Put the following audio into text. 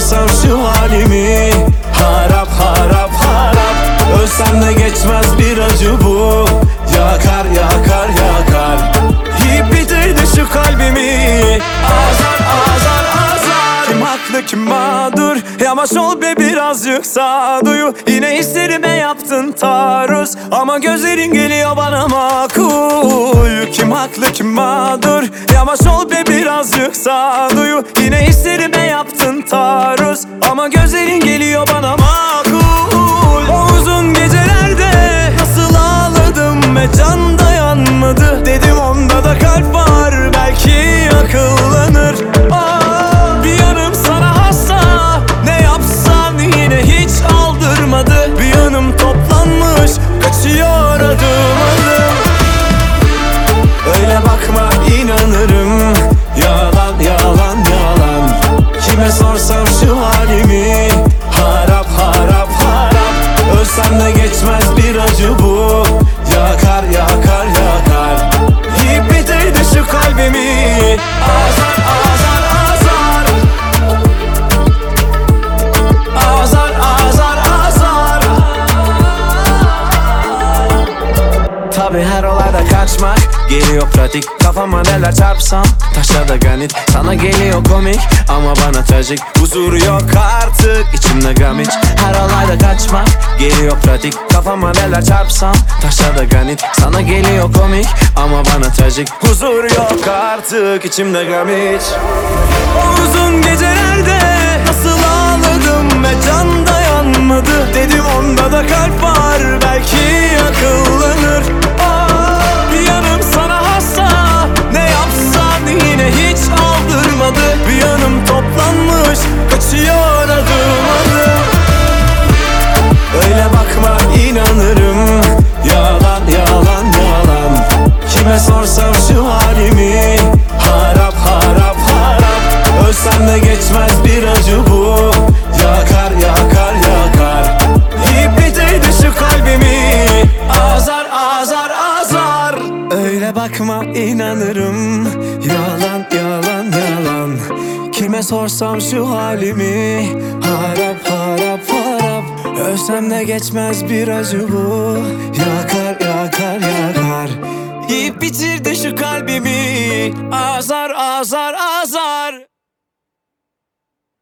sorsam şu halimi, harap harap harap. Ölsem de geçmez bir acı bu, yakar yakar yakar. Yiyip bitirdi şu kalbimi, azar azar azar. Kim haklı kim mağdur, yavaş ol be birazcık sağduyu. Yine hislerime yaptın taarruz, ama gözlerin geliyor bana makul. Kim haklı kim mağdur, yavaş ol be birazcık sağduyu. Yine hislerime yaptın taarruz, ama gözlerin geliyor bana makul. O uzun gecelerde nasıl ağladım ve can dayanmadı. Dedim onda da kalp var, belki akıllanır. Bir yanım sana hasta, ne yapsan yine hiç aldırmadı. Bir yanım toplanmış, kaçıyor adım adım. Öyle bakma inanırım, yalan yalan yalan. Kime sorsam şu halimi, harap harap harap. Ölsem de geçmez bir acı bu, yakar yakar yakar. Yiyip bitirdi şu kalbimi, azar azar azar. Azar azar azar. Tabi her olayda kaçmak geliyor pratik. Kafama neler çarpsam taşa da granit. Sana geliyor komik ama bana trajik. Huzuru yok artık içimde gram hiç. Her olayda kaçmak geliyor pratik. Kafama neler çarpsam taşa da granit. Sana geliyor komik ama bana trajik. Huzuru yok artık içimde gram hiç. O uzun gecelerde nasıl ağladım ve can dayanmadı. Dedim onda da kalp var, belki akıllanır. Bir yanım sana hasta, ne yapsan yine hiç aldırmadı. Bir yanım toplanmış, kaçıyor adım adım. Öyle bakma inanırım, yalan yalan yalan. Kime sorsam şu halimi, harap harap harap. Ölsem de geçmez bir acı bu, yakar yakar yakar. Yiyip bitirdi şu kalbimi, azar azar azar. Öyle bakma inanırım, yalan yalan yalan. Kime sorsam şu halimi, harap harap harap. Ölsem de geçmez bir acı bu, yakar yakar yakar. Yiyip bitirdi şu kalbimi, azar azar azar.